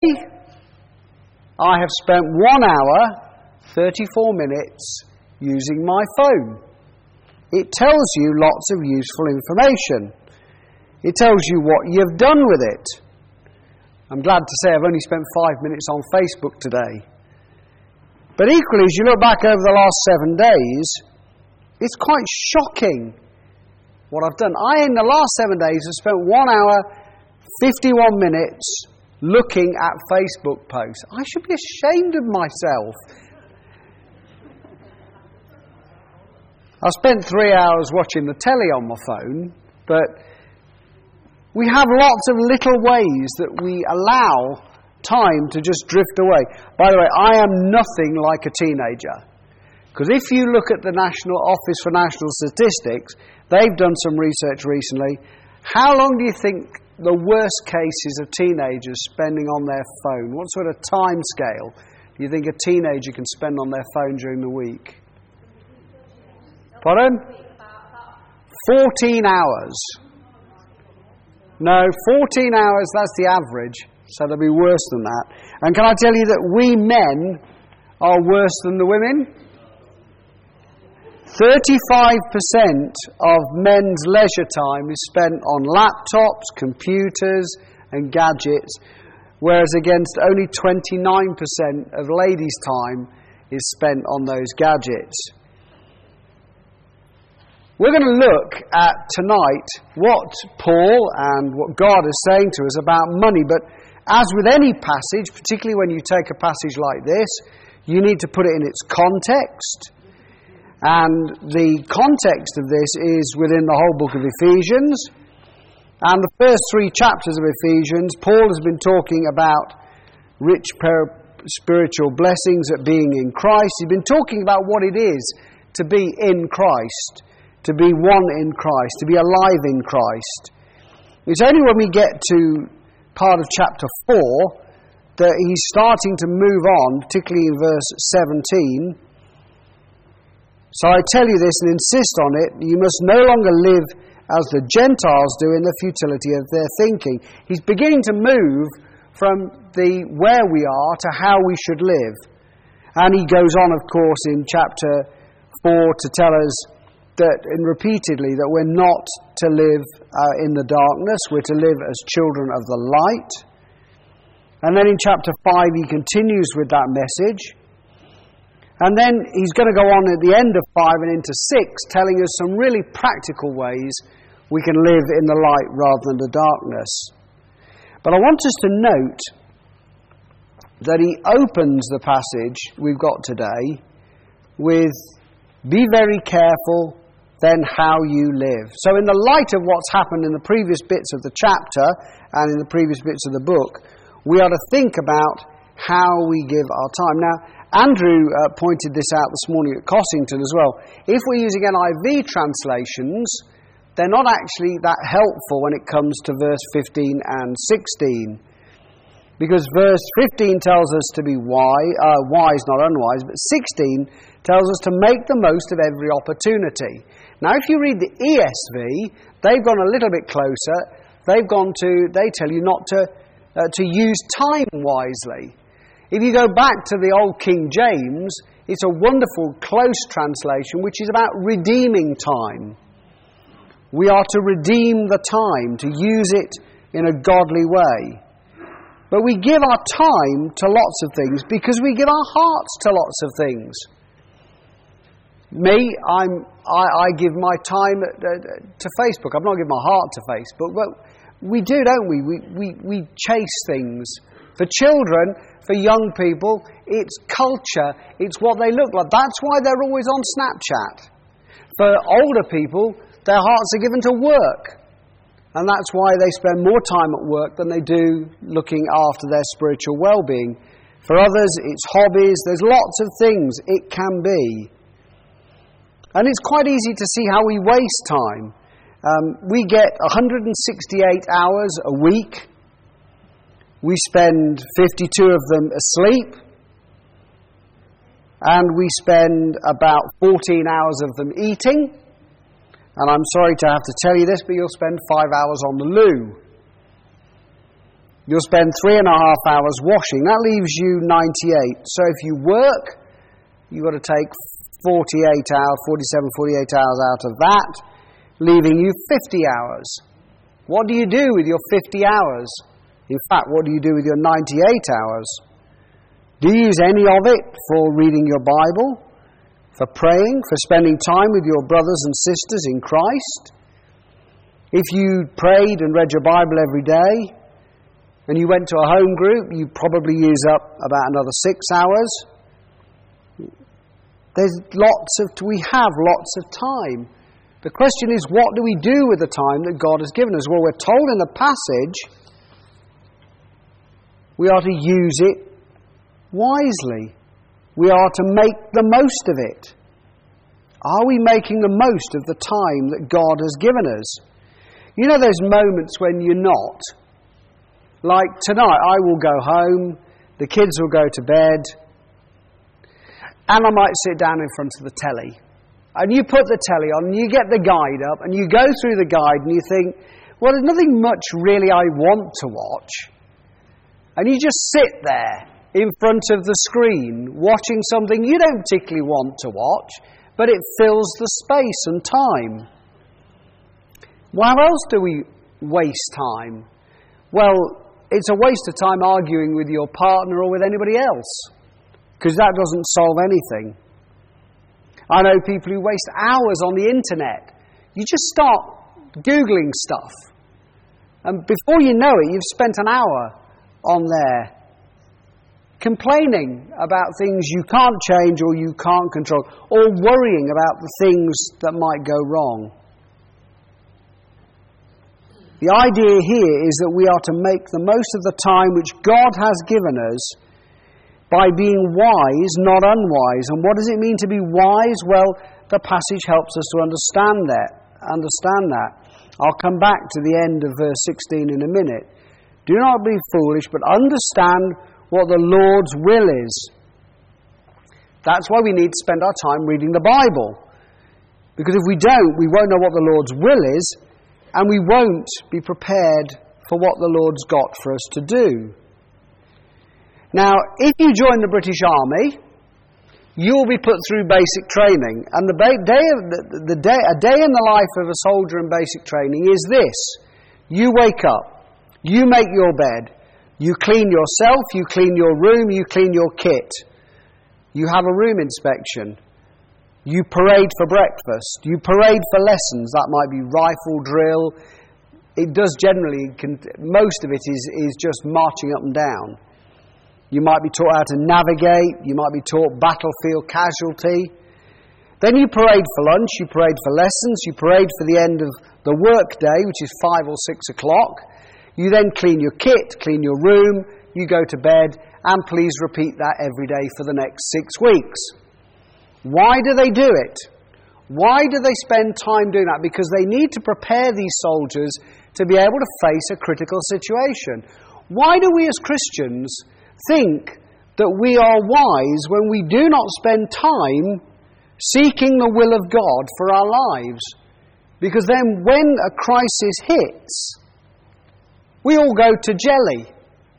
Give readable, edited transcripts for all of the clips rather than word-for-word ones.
I have spent 1 hour, 34 minutes using my phone. It tells you lots of useful information. It tells you what you've done with it. I'm glad to say I've only spent 5 minutes on Facebook today. But equally, as you look back over the last 7 days, it's quite shocking what I've done. In the last 7 days, have spent 1 hour, 51 minutes looking at Facebook posts. I should be ashamed of myself. I spent 3 hours watching the telly on my phone, but we have lots of little ways that we allow time to just drift away. By the way, I am nothing like a teenager. Because if you look at the National Office for National Statistics, they've done some research recently. How long do you think the worst cases of teenagers spending on their phone? What sort of time scale do you think a teenager can spend on their phone during the week? Pardon? 14 hours. No, 14 hours, that's the average. So they'll be worse than that. And can I tell you that we men are worse than the women? 35% of men's leisure time is spent on laptops, computers and gadgets, whereas against only 29% of ladies' time is spent on those gadgets. We're going to look at tonight what Paul and what God is saying to us about money, but as with any passage, particularly when you take a passage like this, you need to put it in its context. And the context of this is within the whole book of Ephesians. And the first 3 chapters of Ephesians, Paul has been talking about rich spiritual blessings at being in Christ. He's been talking about what it is to be in Christ, to be one in Christ, to be alive in Christ. It's only when we get to part of chapter 4 that he's starting to move on, particularly in verse 17. So I tell you this and insist on it, you must no longer live as the Gentiles do in the futility of their thinking. He's beginning to move from the where we are to how we should live. And he goes on, of course, in chapter 4 to tell us that, and repeatedly, that we're not to live in the darkness, we're to live as children of the light. And then in chapter 5 he continues with that message. And then he's going to go on at the end of 5 and into 6, telling us some really practical ways we can live in the light rather than the darkness. But I want us to note that he opens the passage we've got today with, be very careful then how you live. So in the light of what's happened in the previous bits of the chapter and in the previous bits of the book, we are to think about how we give our time. Now, Andrew pointed this out this morning at Cossington as well. If we're using NIV translations, they're not actually that helpful when it comes to verse 15 and 16. Because verse 15 tells us to be wise, not unwise, but 16 tells us to make the most of every opportunity. Now, if you read the ESV, they've gone a little bit closer. They tell you not to use time wisely. If you go back to the old King James, it's a wonderful, close translation, which is about redeeming time. We are to redeem the time, to use it in a godly way. But we give our time to lots of things because we give our hearts to lots of things. Me, I give my time to Facebook. I'm not giving my heart to Facebook, but we do, don't we? We chase things. For children, for young people, it's culture, it's what they look like. That's why they're always on Snapchat. For older people, their hearts are given to work. And that's why they spend more time at work than they do looking after their spiritual well-being. For others, it's hobbies. There's lots of things it can be. And it's quite easy to see how we waste time. We get 168 hours a week. We spend 52 of them asleep. And we spend about 14 hours of them eating. And I'm sorry to have to tell you this, but you'll spend 5 hours on the loo. You'll spend 3.5 hours washing. That leaves you 98. So if you work, you've got to take 48 hours, 47, 48 hours out of that, leaving you 50 hours. What do you do with your 50 hours? In fact, what do you do with your 98 hours? Do you use any of it for reading your Bible, for praying, for spending time with your brothers and sisters in Christ? If you prayed and read your Bible every day, and you went to a home group, you probably use up about another 6 hours. We have lots of time. The question is, what do we do with the time that God has given us? Well, we're told in the passage we are to use it wisely. We are to make the most of it. Are we making the most of the time that God has given us? You know those moments when you're not? Like tonight, I will go home, the kids will go to bed, and I might sit down in front of the telly. And you put the telly on, and you get the guide up, and you go through the guide, and you think, well, there's nothing much really I want to watch. And you just sit there in front of the screen, watching something you don't particularly want to watch, but it fills the space and time. Well, how else do we waste time? Well, it's a waste of time arguing with your partner or with anybody else, because that doesn't solve anything. I know people who waste hours on the internet. You just start Googling stuff, and before you know it, you've spent an hour on there complaining about things you can't change or you can't control, or worrying about the things that might go wrong. The idea here is that we are to make the most of the time which God has given us by being wise, not unwise. And what does it mean to be wise? Well, the passage helps us to understand that. I'll come back to the end of verse 16 in a minute. Do not be foolish, but understand what the Lord's will is. That's why we need to spend our time reading the Bible. Because if we don't, we won't know what the Lord's will is, and we won't be prepared for what the Lord's got for us to do. Now, if you join the British Army, you'll be put through basic training. And a day in the life of a soldier in basic training is this. You wake up, you make your bed, you clean yourself, you clean your room, you clean your kit. You have a room inspection. You parade for breakfast. You parade for lessons. That might be rifle drill. It does generally, most of it is just marching up and down. You might be taught how to navigate. You might be taught battlefield casualty. Then you parade for lunch. You parade for lessons. You parade for the end of the work day, which is 5 or 6 o'clock. You then clean your kit, clean your room. You go to bed. And please repeat that every day for the next 6 weeks. Why do they do it? Why do they spend time doing that? Because they need to prepare these soldiers to be able to face a critical situation. Why do we as Christians think that we are wise when we do not spend time seeking the will of God for our lives? Because then when a crisis hits, we all go to jelly.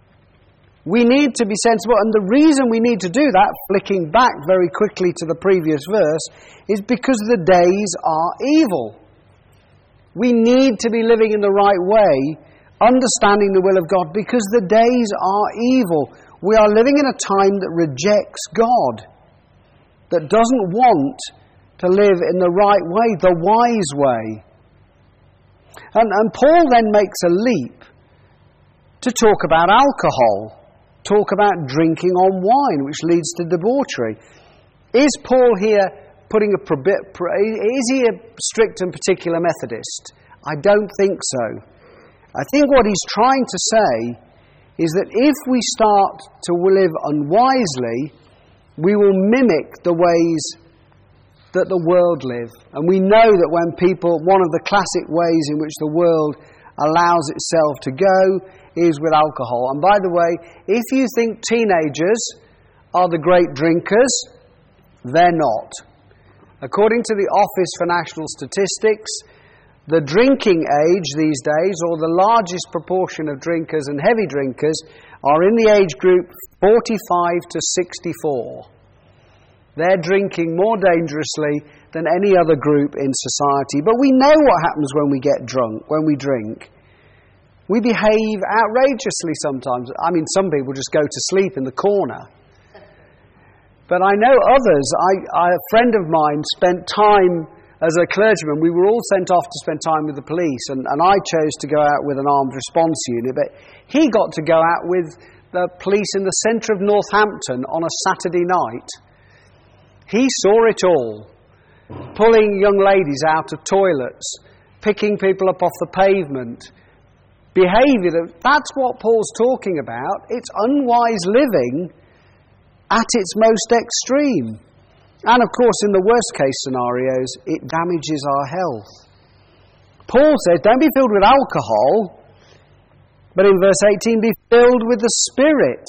We need to be sensible, and the reason we need to do that, flicking back very quickly to the previous verse, is because the days are evil. We need to be living in the right way, understanding the will of God, because the days are evil. We are living in a time that rejects God, that doesn't want to live in the right way, the wise way. And Paul then makes a leap to talk about alcohol. Talk about drinking on wine, which leads to debauchery. Is Paul here putting is he a strict and particular Methodist? I don't think so. I think what he's trying to say is that if we start to live unwisely, we will mimic the ways that the world live. And we know that when one of the classic ways in which the world allows itself to go is with alcohol. And by the way, if you think teenagers are the great drinkers, they're not. According to the Office for National Statistics, The drinking age these days, or the largest proportion of drinkers and heavy drinkers, are in the age group 45 to 64. They're drinking more dangerously than any other group in society. But we know what happens when we get drunk, when we drink. We behave outrageously sometimes. I mean, some people just go to sleep in the corner. But I know others. A friend of mine spent time as a clergyman. We were all sent off to spend time with the police, and I chose to go out with an armed response unit. But he got to go out with the police in the centre of Northampton on a Saturday night. He saw it all. Pulling young ladies out of toilets, picking people up off the pavement, behaviour. That's what Paul's talking about. It's unwise living at its most extreme. And of course, in the worst case scenarios, it damages our health. Paul says, don't be filled with alcohol, but in verse 18, be filled with the Spirit.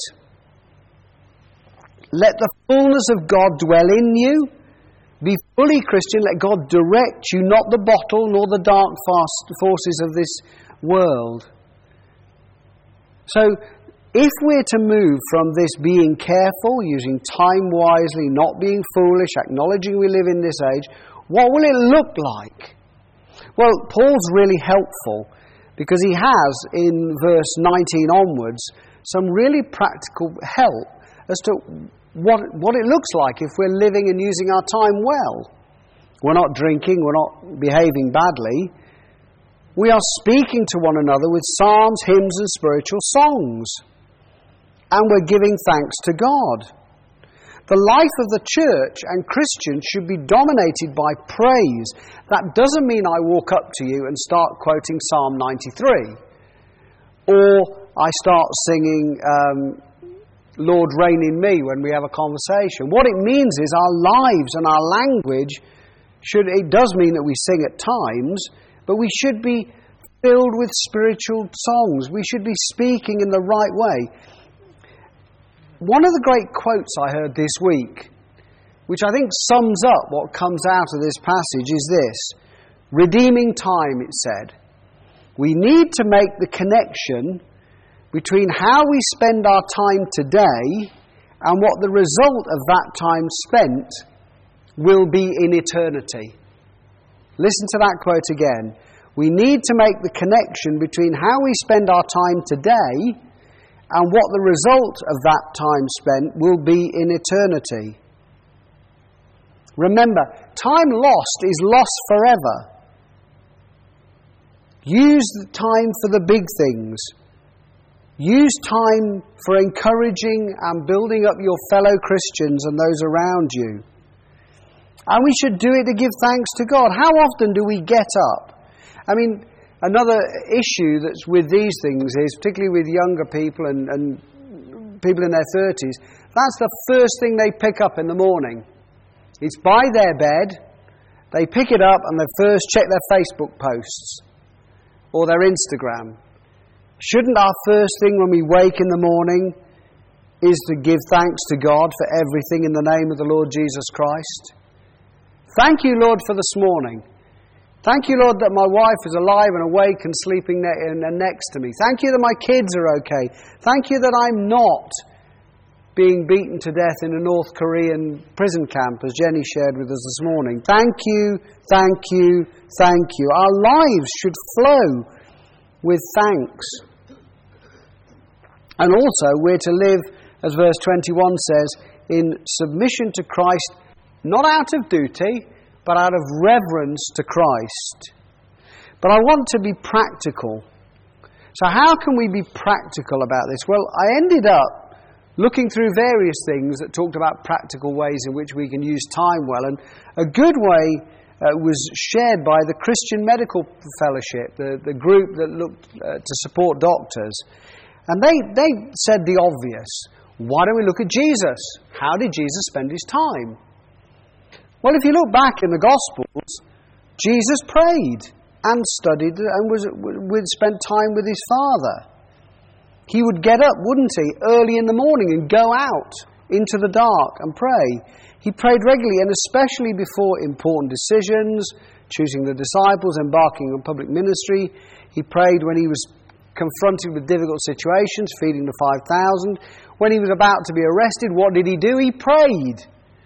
Let the fullness of God dwell in you. Be fully Christian. Let God direct you, not the bottle nor the dark forces of this world. So, if we're to move from this being careful, using time wisely, not being foolish, acknowledging we live in this age, what will it look like? Well, Paul's really helpful because he has, in verse 19 onwards, some really practical help as to what it looks like if we're living and using our time well. We're not drinking, we're not behaving badly. We are speaking to one another with psalms, hymns and spiritual songs. And we're giving thanks to God. The life of the church and Christians should be dominated by praise. That doesn't mean I walk up to you and start quoting Psalm 93. Or I start singing Lord Reign in Me when we have a conversation. What it means is our lives and our language it does mean that we sing at times, but we should be filled with spiritual songs. We should be speaking in the right way. One of the great quotes I heard this week, which I think sums up what comes out of this passage, is this. Redeeming time, it said. We need to make the connection between how we spend our time today and what the result of that time spent will be in eternity. Listen to that quote again. We need to make the connection between how we spend our time today and what the result of that time spent will be in eternity. Remember, time lost is lost forever. Use the time for the big things. Use time for encouraging and building up your fellow Christians and those around you. And we should do it to give thanks to God. How often do we get up? I mean, another issue that's with these things is, particularly with younger people and people in their 30s, that's the first thing they pick up in the morning. It's by their bed, they pick it up and they first check their Facebook posts or their Instagram. Shouldn't our first thing when we wake in the morning is to give thanks to God for everything in the name of the Lord Jesus Christ? Thank you, Lord, for this morning. Thank you, Lord, that my wife is alive and awake and sleeping next to me. Thank you that my kids are okay. Thank you that I'm not being beaten to death in a North Korean prison camp, as Jenny shared with us this morning. Thank you, thank you, thank you. Our lives should flow with thanks. And also, we're to live, as verse 21 says, in submission to Christ, not out of duty, but out of reverence to Christ. But I want to be practical. So how can we be practical about this? Well, I ended up looking through various things that talked about practical ways in which we can use time well. And a good way was shared by the Christian Medical Fellowship, the group that looked to support doctors. And they said the obvious. Why don't we look at Jesus? How did Jesus spend his time? Well, if you look back in the Gospels, Jesus prayed and studied and spent time with his Father. He would get up, wouldn't he, early in the morning and go out into the dark and pray. He prayed regularly, and especially before important decisions, choosing the disciples, embarking on public ministry. He prayed when he was confronted with difficult situations, feeding the 5,000. When he was about to be arrested, what did he do? He prayed.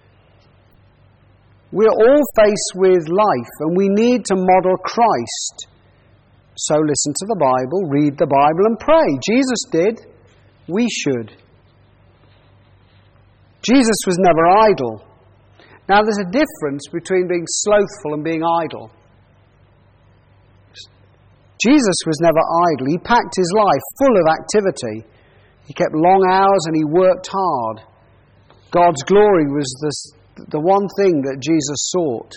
We're all faced with life, and we need to model Christ. So listen to the Bible, read the Bible, and pray. Jesus did. We should. Jesus was never idle. Now, there's a difference between being slothful and being idle. Jesus was never idle. He packed his life full of activity. He kept long hours and he worked hard. God's glory was the one thing that Jesus sought.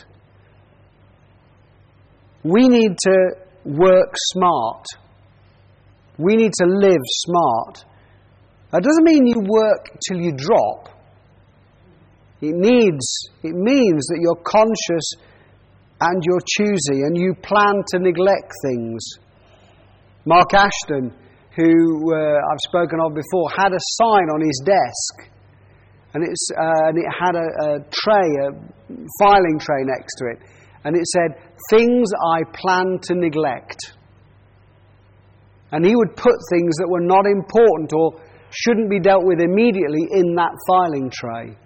We need to work smart. We need to live smart. That doesn't mean you work till you drop. It means that you're conscious and you're choosy and you plan to neglect things. Mark Ashton, who I've spoken of before, had a sign on his desk, and it had a filing tray next to it, and it said, "Things I plan to neglect." And he would put things that were not important or shouldn't be dealt with immediately in that filing tray.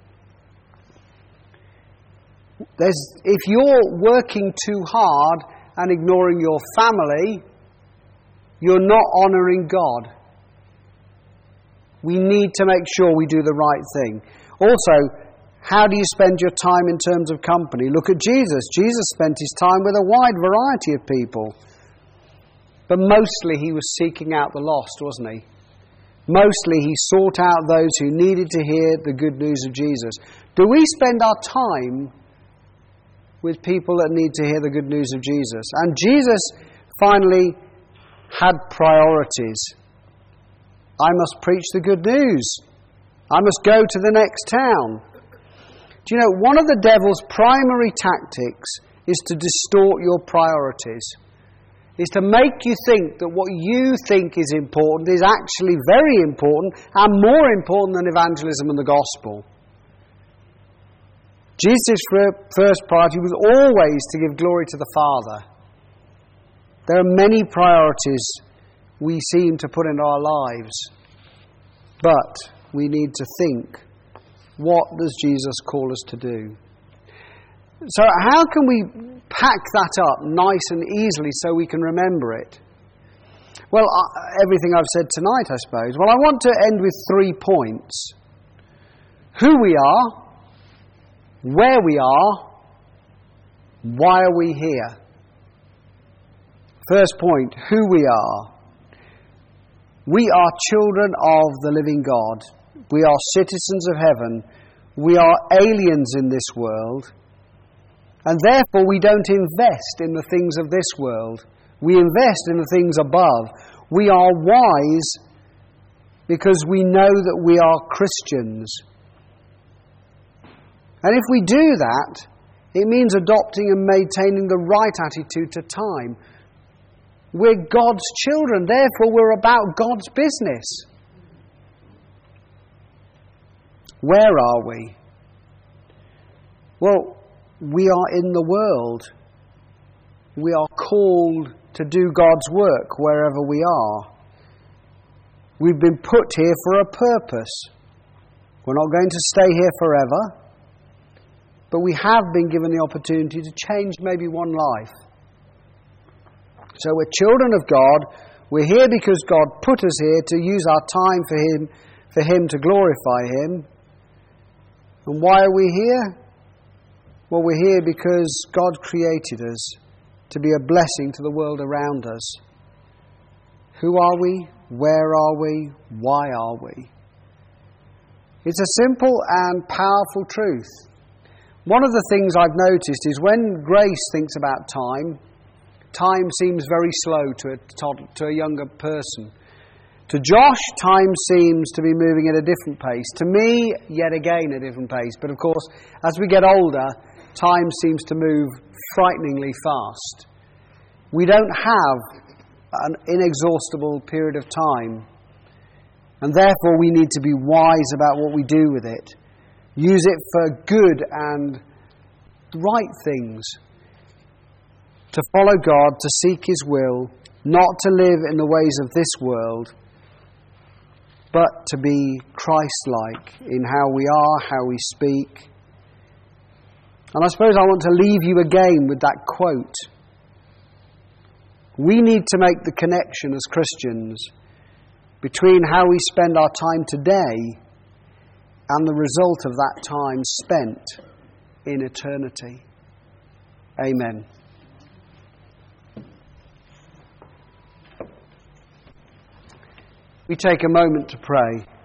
If you're working too hard and ignoring your family, you're not honouring God. We need to make sure we do the right thing. Also, how do you spend your time in terms of company? Look at Jesus. Jesus spent his time with a wide variety of people. But mostly he was seeking out the lost, wasn't he? Mostly he sought out those who needed to hear the good news of Jesus. Do we spend our time with people that need to hear the good news of Jesus? And Jesus finally had priorities. I must preach the good news. I must go to the next town. Do you know, one of the devil's primary tactics is to distort your priorities. Is to make you think that what you think is important is actually very important and more important than evangelism and the gospel. Jesus' first priority was always to give glory to the Father. There are many priorities we seem to put into our lives, but we need to think, what does Jesus call us to do? So how can we pack that up nice and easily so we can remember it? Well, everything I've said tonight, I suppose. Well, I want to end with 3 points. Who we are, where we are, why are we here? First point, who we are. We are children of the living God. We are citizens of heaven. We are aliens in this world. And therefore we don't invest in the things of this world. We invest in the things above. We are wise because we know that we are Christians. And if we do that, it means adopting and maintaining the right attitude to time. We're God's children, therefore we're about God's business. Where are we? Well, we are in the world. We are called to do God's work wherever we are. We've been put here for a purpose. We're not going to stay here forever, but we have been given the opportunity to change maybe one life. So we're children of God. We're here because God put us here to use our time for Him to glorify Him. And why are we here? Well, we're here because God created us to be a blessing to the world around us. Who are we? Where are we? Why are we? It's a simple and powerful truth. One of the things I've noticed is when Grace thinks about time, time seems very slow to a younger person. To Josh, time seems to be moving at a different pace. To me, yet again, a different pace. But of course, as we get older, time seems to move frighteningly fast. We don't have an inexhaustible period of time. And therefore, we need to be wise about what we do with it. Use it for good and right things. to follow God, to seek His will, not to live in the ways of this world, but to be Christ-like in how we are, how we speak. And I suppose I want to leave you again with that quote. We need to make the connection as Christians between how we spend our time today and the result of that time spent in eternity. Amen. We take a moment to pray.